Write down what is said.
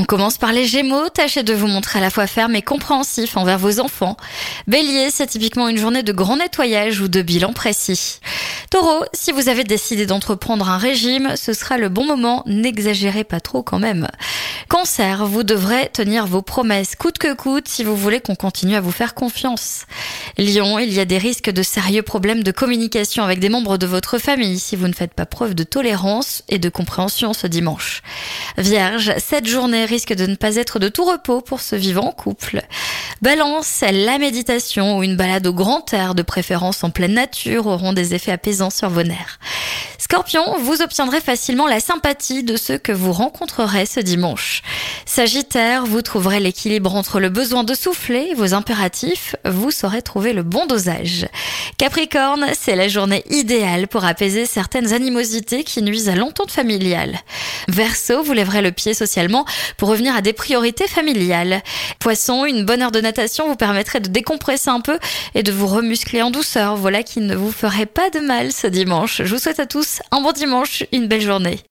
On commence par les Gémeaux, tâchez de vous montrer à la fois ferme et compréhensif envers vos enfants. Bélier, c'est typiquement une journée de grand nettoyage ou de bilan précis. Taureau, si vous avez décidé d'entreprendre un régime, ce sera le bon moment, n'exagérez pas trop quand même. Cancer, vous devrez tenir vos promesses coûte que coûte si vous voulez qu'on continue à vous faire confiance. Lion, il y a des risques de sérieux problèmes de communication avec des membres de votre famille si vous ne faites pas preuve de tolérance et de compréhension ce dimanche. Vierge, cette journée risque de ne pas être de tout repos pour ce vivant couple. Balance, la méditation ou une balade au grand air, de préférence en pleine nature, auront des effets apaisants sur vos nerfs. Scorpion, vous obtiendrez facilement la sympathie de ceux que vous rencontrerez ce dimanche. Sagittaire, vous trouverez l'équilibre entre le besoin de souffler et vos impératifs, vous saurez trouver le bon dosage. Capricorne, c'est la journée idéale pour apaiser certaines animosités qui nuisent à l'entente familiale. Verseau, vous lèverez le pied socialement pour revenir à des priorités familiales. Poisson, une bonne heure de natation vous permettrait de décompresser un peu et de vous remuscler en douceur. Voilà qui ne vous ferait pas de mal ce dimanche. Je vous souhaite à tous un bon dimanche, une belle journée.